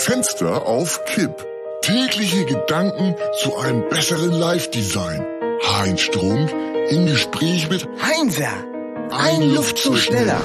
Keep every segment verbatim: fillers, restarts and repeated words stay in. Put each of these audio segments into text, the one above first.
Fenster auf Kipp. Tägliche Gedanken zu einem besseren Live-Design. Heinz Strunk im Gespräch mit Heinzer, ein, ein Luftzug schneller.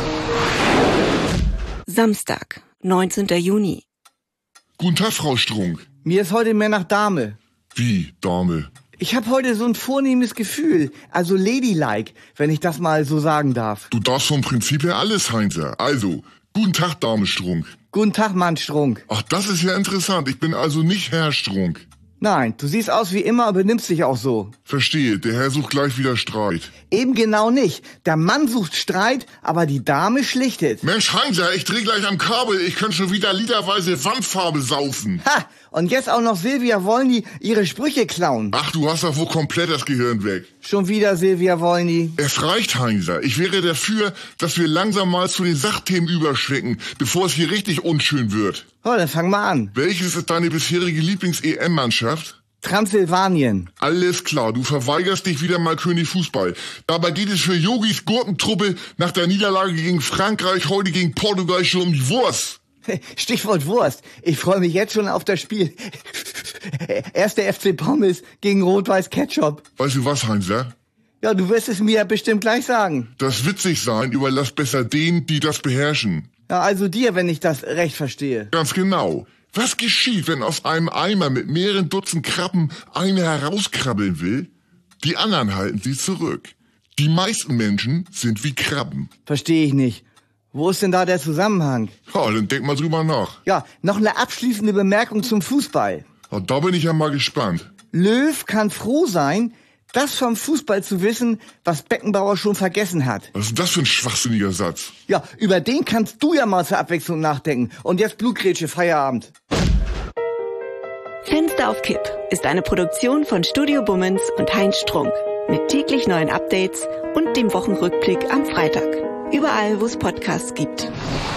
Samstag, neunzehnter Juni. Guten Tag, Frau Strunk. Mir ist heute mehr nach Dame. Wie, Dame? Ich habe heute so ein vornehmes Gefühl, also ladylike, wenn ich das mal so sagen darf. Du darfst vom Prinzip her alles, Heinzer. Also, guten Tag, Dame Strunk. Guten Tag, Mann Strunk. Ach, das ist ja interessant. Ich bin also nicht Herr Strunk. Nein, du siehst aus wie immer und benimmst dich auch so. Verstehe, der Herr sucht gleich wieder Streit. Eben genau nicht. Der Mann sucht Streit, aber die Dame schlichtet. Mensch, Heinzer, ich dreh gleich am Kabel. Ich könnte schon wieder literweise Wandfarbe saufen. Ha! Und jetzt auch noch Silvia Wolny ihre Sprüche klauen. Ach, du hast doch wohl komplett das Gehirn weg. Schon wieder Silvia Wolny. Es reicht, Heinzer. Ich wäre dafür, dass wir langsam mal zu den Sachthemen überschrecken, bevor es hier richtig unschön wird. Oh, dann fang mal an. Welches ist deine bisherige Lieblings-E M-Mannschaft? Transsilvanien. Alles klar, du verweigerst dich wieder mal König Fußball. Dabei geht es für Yogis Gurkentruppe nach der Niederlage gegen Frankreich heute gegen Portugal schon um die Wurst. Stichwort Wurst. Ich freue mich jetzt schon auf das Spiel. Erster F C Pommes gegen Rot-Weiß Ketchup. Weißt du was, Heinzer? Ja, du wirst es mir ja bestimmt gleich sagen. Das witzig sein überlass besser denen, die das beherrschen. Ja, also dir, wenn ich das recht verstehe. Ganz genau. Was geschieht, wenn aus einem Eimer mit mehreren Dutzend Krabben eine herauskrabbeln will? Die anderen halten sie zurück. Die meisten Menschen sind wie Krabben. Verstehe ich nicht. Wo ist denn da der Zusammenhang? Ja, dann denk mal drüber nach. Ja, noch eine abschließende Bemerkung zum Fußball. Ja, da bin ich ja mal gespannt. Löw kann froh sein, das vom Fußball zu wissen, was Beckenbauer schon vergessen hat. Was ist das für ein schwachsinniger Satz? Ja, über den kannst du ja mal zur Abwechslung nachdenken. Und jetzt Blutgrätsche, Feierabend. Fenster auf Kipp ist eine Produktion von Studio Bummens und Heinz Strunk. Mit täglich neuen Updates und dem Wochenrückblick am Freitag. Überall, wo es Podcasts gibt.